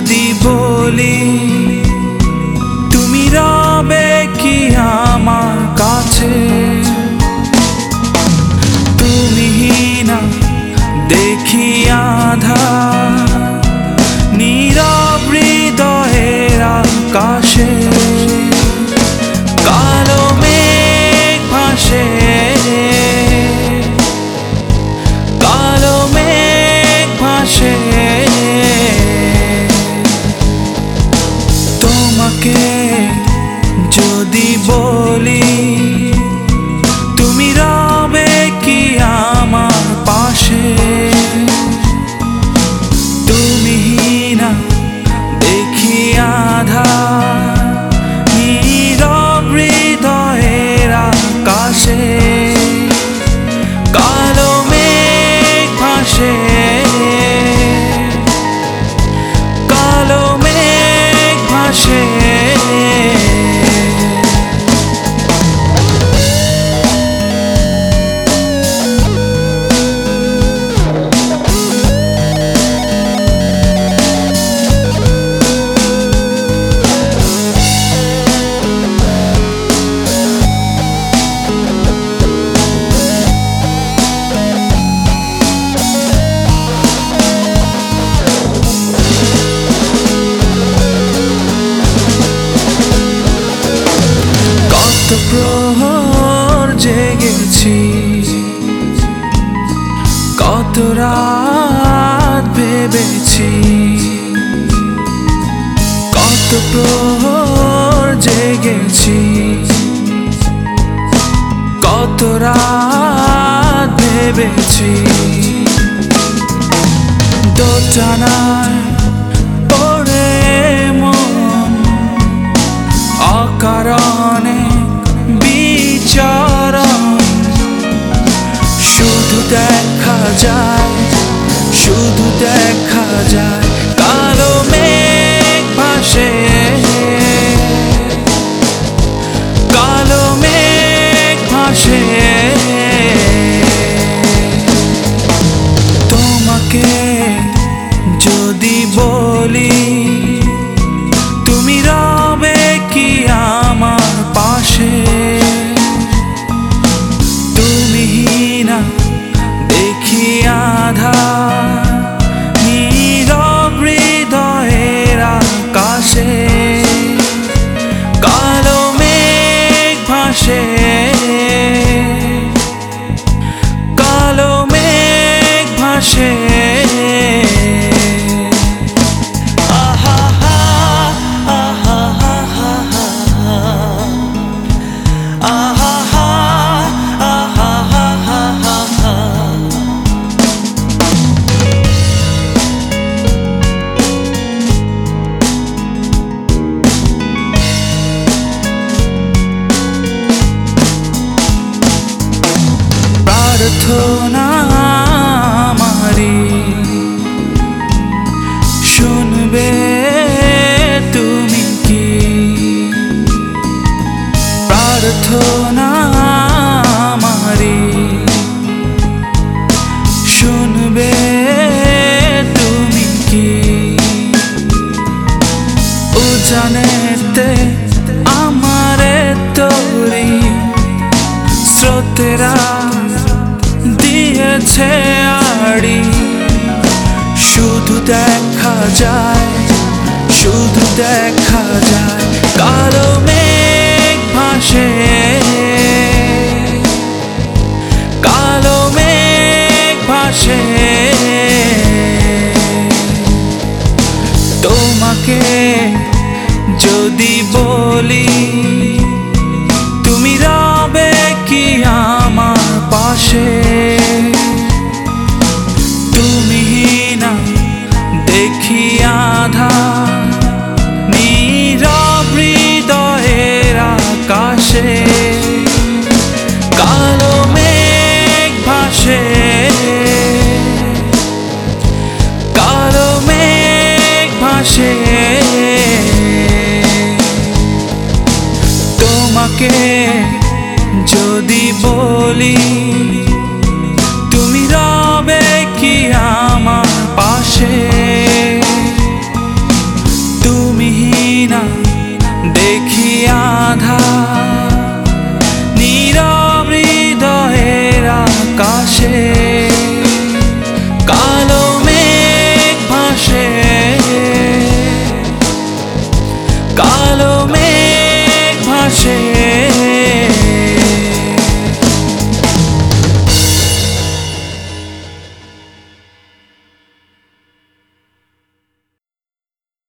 যদি বলি তুমি রবে কি আমার কাছে, তুমি না দেখি আঁধার নীরব হৃদয়ের আকাশে, কালো মেঘ ভাসে, কালো মেঘ ভাসে। তোমাকে যদি বলি তুমি রবে কি আমার পাশে, তুমি না দেখি আঁধার নীরব হৃদয়ের আকাশে, কালো মেঘ ভাসে, কালো মেঘ ভাসে। কত প্রহর জেগেছি, কত রাত ভেবেছি, কত প্রহর জেগেছি, কত রাত ভেবেছি। দোটানায় পড়ে মন অকারণে বিচরণ, শুধু দেখা যায়, শুধু দেখা যায় কালো মেঘ ভাসে, কালো মেঘ ভাসে। তোমাকে যদি বলি তুমি রবে কি আমার পাশে, তুমি না দেখি আঁধার নীরব হৃদয়ের আকাশে, কালো মেঘ ভাসে, কালো মেঘ ভাসে। প্রার্থনা আমারি শুনবে তুমি কি, প্রার্থনা আমারি শুনবে তুমি কি, উজানেতে আমারে তোরি স্রোতেরা দিয়েছে আড়ি, শুধু দেখা যায়, শুধু দেখা যায় কালো মেঘ ভাসে, কালো মেঘ ভাসে। তোমাকে যদি বলি তুমি রবে কি আমার পাশে, তুমি না দেখি আঁধার নীরব হৃদয়ের আকাশে, কালো মেঘ ভাসে, কালো মেঘ ভাসে। তোমাকে যদি বলি তুমি রবে কি আমার পাশে, না দেখি আধার, নীরব হৃদয়ের আকাশে